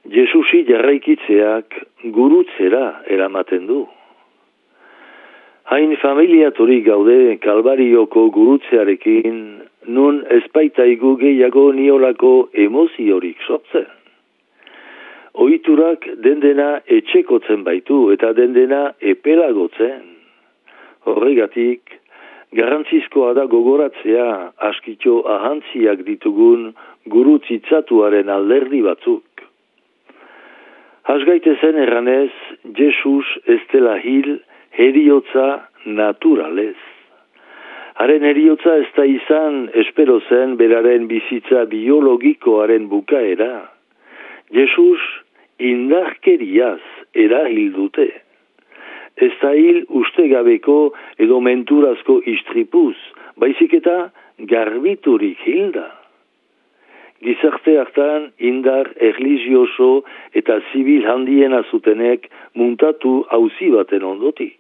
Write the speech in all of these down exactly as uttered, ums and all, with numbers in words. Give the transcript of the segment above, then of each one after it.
Jesusi jarraikitzeak gurutzera eramaten du. Hain familiaturik gaude Kalbarioko gurutzearekin, nun ezpaitaigu gehiago niolako emoziorik sortzen. Ohiturak dendena etxekotzen baitu eta dendena epelagotzen. Horregatik, garrantzizkoa da gogoratzea askitxo ahantziak ditugun gurutzitzatuaren alderdi batzuk. Hasgaitezen erranez, Jesus ez dela hil heriotza naturalez. Haren heriotza ez da izan espero zen beraren bizitza biologikoaren bukaera. Jesus indarkeriaz erahil dute. Ez da hil ustegabeko edo menturazko istripuz, baizik eta garbiturik hilda. Gizarte hartan indar erlijioso eta zibil handiena zutenek muntatu auzi baten ondotik.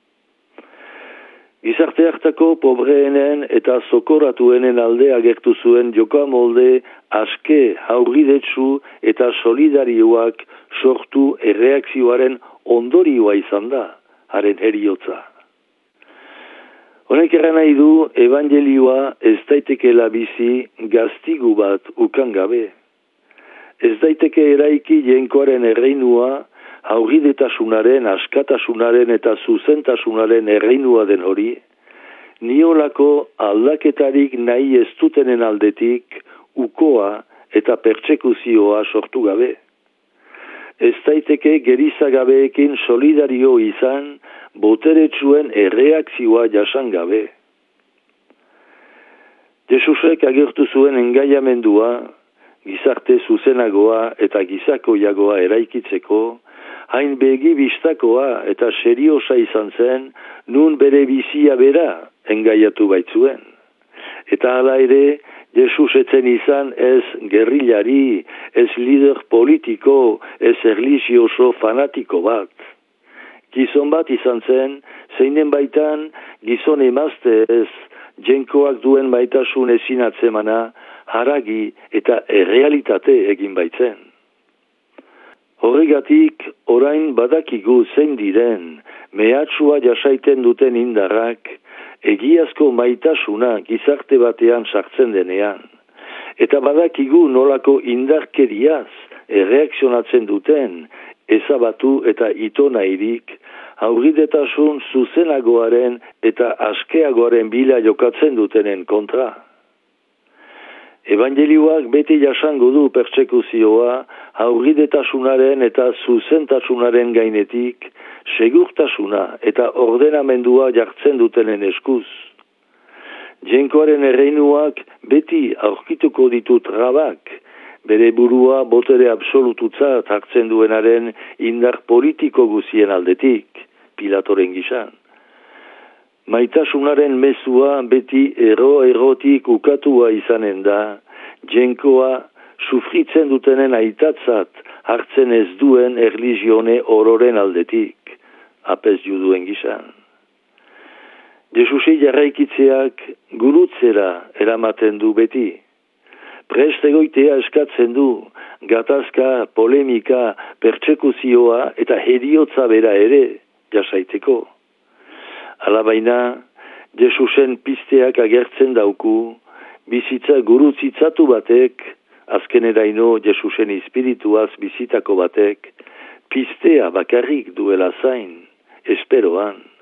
Gizarte hartako pobreenen eta zokoratuenen alde agertu zuen jokamolde aske haurridetsu eta solidarioak sortu erreakzioaren ondorioa izan da, haren heriotza. Honek erran nahi du evangelioa ez daitekela bizi gaztigu bat ukan gabe. Ez daiteke eraiki jenkoaren erreinua haurridetasunaren, askatasunaren eta zuzentasunaren erreinua den hori, niolako aldaketarik nahi ez dutenen aldetik ukoa eta pertsekuzioa sortu gabe. Ez daiteke gerizagabeekin solidario izan boteretsuen erreakzioa jasan gabe. Jesusek agertu zuen engaiamendua, gizarte zuzenagoa eta gizakoiagoa eraikitzeko, hain begi bistakoa eta seriosa izan zen, nun bere bizia bera engaiatu baitzuen. Eta hala ere, Jesus etzen izan ez gerrilari, ez lider politiko, ez erlijioso fanatiko bat. Gizon bat izan zen, zeinen baitan gizon emazte ez, jenkoak duen baitasun ezin atzemana, haragi eta errealitate egin baitzen. Horregatik, orain badakigu zein diren, mehatxua jasaiten duten indarrak, egiazko maitasuna gizarte batean sartzen denean. Eta badakigu nolako indarkeriaz erreakzionatzen duten, ezabatu eta ito nahirik, haurridetasun zuzenagoaren eta askeagoaren bila jokatzen dutenen kontra. Evangelioak beti jasango du pertsekuzioa haurridetasunaren eta zuzentasunaren gainetik, segurtasuna eta ordenamendua jartzen dutenen eskuz. Jenkoaren erreinuak beti aurkituko ditu trabak, bere burua botere absolututzat hartzen duenaren indar politiko guzien aldetik, Pilatoren gisan. Maitasunaren mezua beti ero-erotik ukatua izanen da, jenkoa sufritzen dutenen aitatzat hartzen ez duen erlijione ororen aldetik, apez juduen gisan. Jesusi jarraikitzeak gurutzera eramaten du beti. Prest egoitea eskatzen du, gatazka, polemika, pertsekuzioa eta heriotza bera ere jasaiteko. Alabaina, Jesusen pizteak agertzen dauku, bizitza gurutzitzatu batek, azkeneraino Jesusen espirituaz bizitako batek, piztea bakarrik duela zain, esperoan.